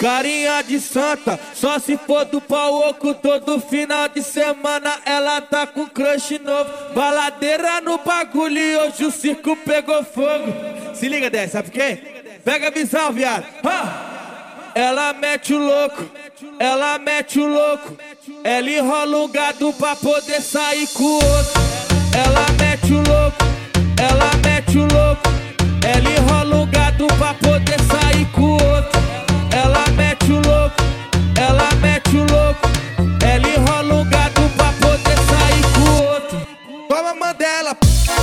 Carinha de santa, só se for do pau oco. Todo final de semana ela tá com crush novo. Baladeira no bagulho e hoje o circo pegou fogo. Se liga dessa, sabe por quê? Pega a visão, viado. Ela mete o louco, ela mete o louco. Ela enrola um gado pra poder sair com o outro. Ela mete o louco, ela mete o louco. Ela enrola um gado pra poder sair com o outro. Ela mete o louco, ela mete o louco. Ela enrola um gado pra poder sair com o outro. Toma Mandela.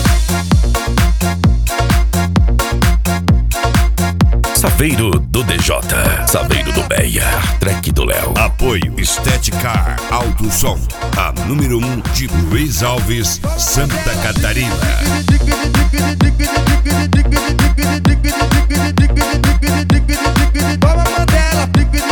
Saveiro do DJ, Saveiro do Beia, track do Léo. Apoio Estética Autosom, a número 1 de Luiz Alves, Santa Catarina. Toma Mandela.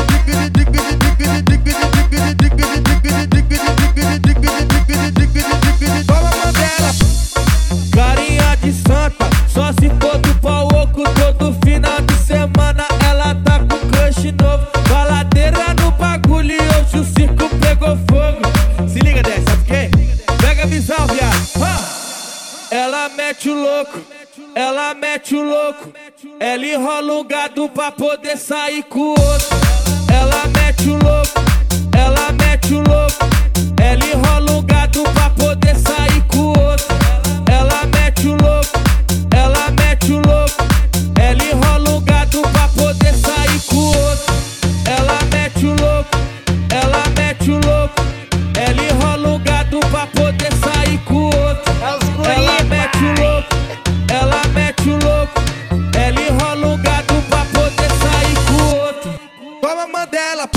Toma Mandela. Carinha de santa, só se for do pau oco. Todo final de semana ela tá com crush novo. Baladeira no bagulho e hoje o circo pegou fogo. Se liga dessa, sabe por quê? Pega a visão, viado. Ela mete o louco, ela mete o louco. Ela enrola um gado pra poder sair com o outro. Ela mete o louco, ela mete o louco. Ela enrola um gado pra poder sair com o outro. Ela mete o louco, ela mete o louco. Ela enrola um gado pra poder sair com o outro. Ela mete o louco, ela mete o louco. Ela enrola um gado pra poder sair com o outro. Ela mete o louco, ela mete o louco. Ela enrola um gado pra poder sair com o outro. Toma Mandela.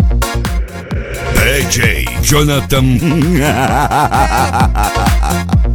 DJ Jonathan.